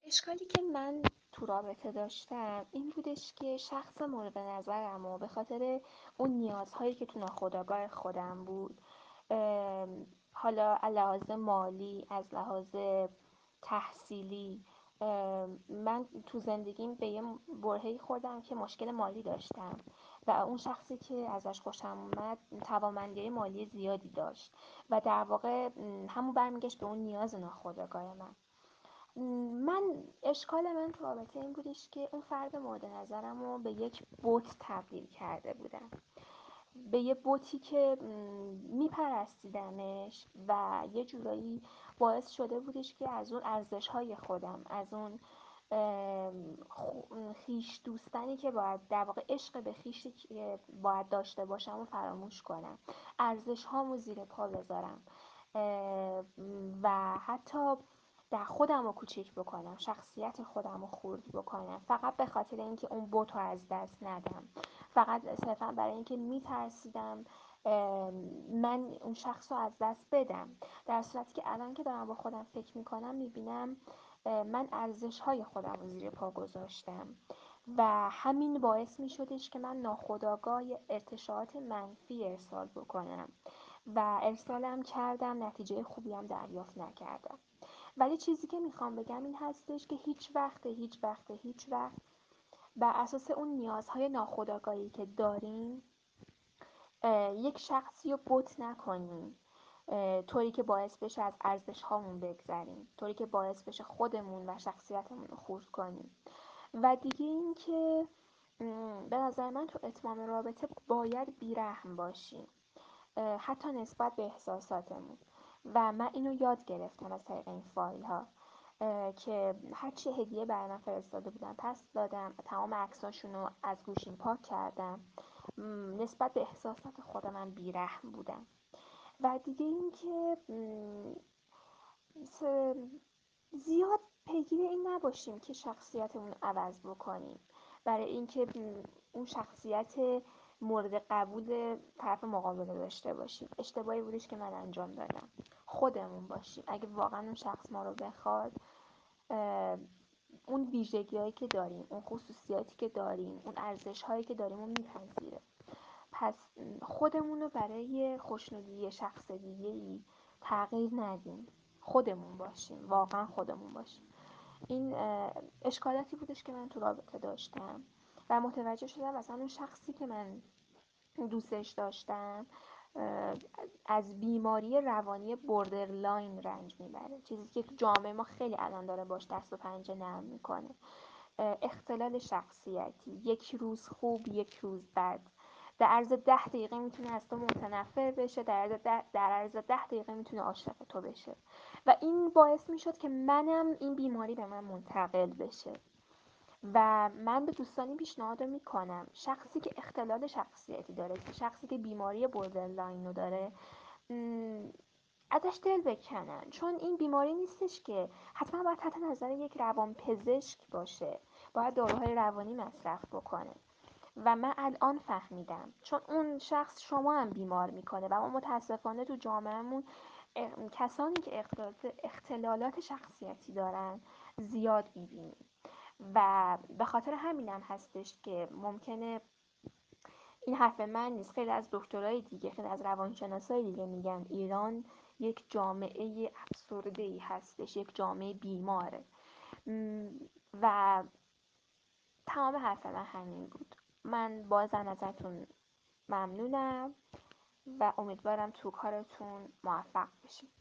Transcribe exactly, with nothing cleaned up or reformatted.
اشکالی که من تو رابطه داشتم این بودش که شخص مورد نظرم و به خاطر اون نیازهایی که تو ناخودآگاه خودم بود، ام، حالا از لحاظ مالی، از لحاظ تحصیلی، ام، من تو زندگیم به یه برهه‌ای خوردم که مشکل مالی داشتم و اون شخصی که ازش خوشم اومد توانمندی مالی زیادی داشت و در واقع م، همون برمیگشت به اون نیاز ناخودآگاه من. من اشکال من تو رابطه این بودش که اون فرد مورد نظرم رو به یک بت تبدیل کرده بودم، به یه بتی که میپرستیدمش و یه جورایی باعث شده بودش که از اون ارزش های خودم، از اون خیش دوستنی که باید در واقع عشق به خیشی که باید داشته باشم و فراموش کنم، ارزش هامو زیر پا بذارم و حتی در خودم رو کوچیک بکنم، شخصیت خودم رو خورد بکنم، فقط به خاطر اینکه اون بت رو از دست ندم، فقط صرفا برای اینکه میترسیدم من اون شخص رو از دست بدم. در صورتی که الان که دارم با خودم فکر میکنم میبینم من ارزش های خودم رو زیر پا گذاشتم و همین باعث میشدش که من ناخودآگاه ارتشاعات منفی ارسال بکنم و ارسالم کردم، نتیجه خوبی هم دریافت نکردم. ولی چیزی که میخوام بگم این هستش که هیچ وقت هیچ وقت هیچ وقت بر اساس اون نیازهای ناخودآگاهی که داریم یک شخصی رو بت نکنیم، طوری که باعث بشه از ارزش هامون بگذریم، طوری که باعث بشه خودمون و شخصیتمون رو خورد کنیم. و دیگه این که به نظر من تو اتمام رابطه باید بیرحم باشیم، حتی نسبت به احساساتمون. و من اینو یاد گرفتم از طریق این فایل ها که هرچی هدیه برای من فرستاده بودن پس دادم، تمام عکساشون رو از گوشیم پاک کردم، نسبت به احساسات خود من بیرحم بودم. و دیگه این که زیاد پیگیر این نباشیم که شخصیتمون رو عوض بکنیم برای اینکه اون شخصیت مورد قبول طرف مقابل داشته باشیم. اشتباهی بودش که من انجام دادم. خودمون باشیم، اگه واقعا اون شخص ما رو بخواد، اون ویژگی‌هایی که داریم، اون خصوصیاتی که داریم، اون ارزش‌هایی که داریم رو میپذیره. پس خودمون رو برای خوشنودی شخص دیگه‌ای تغییر ندیم، خودمون باشیم، واقعا خودمون باشیم. این اشکالاتی بودش که من تو رابطه داشتم و متوجه شدم مثلا اون شخصی که من دوستش داشتم از بیماری روانی بوردرلاین رنج میبره، چیزی که تو جامعه ما خیلی الان داره باش دست و پنجه نرم میکنه. اختلال شخصیتی، یک روز خوب یک روز بد، در عرض ده دقیقه میتونه از تو متنفر بشه، در عرض ده, در عرض ده دقیقه میتونه عاشق تو بشه و این باعث میشد که منم این بیماری به من منتقل بشه. و من به دوستانی پیشنهاد میکنم شخصی که اختلال شخصیتی داره، شخصی که بیماری بوردرلاین رو داره، ازش دل بکنن، چون این بیماری نیستش که حتما باید تحت نظر یک روانپزشک باشه، باید داروهای روانی مصرف بکنه. و من الان فهمیدم چون اون شخص شما هم بیمار میکنه و ما متاسفانه تو جامعهمون کسانی که اختلالات, اختلالات شخصیتی دارن زیاد میبینیم و به خاطر همینم هستش که ممکنه این حرف من نیست، خیلی از دکترای دیگه، خیلی از روانشناسای دیگه میگن ایران یک جامعه افسرده‌ای هستش، یک جامعه بیماره. و تمام حرف من همین بود. من باز از نظرتون ممنونم و امیدوارم تو کارتون موفق بشید.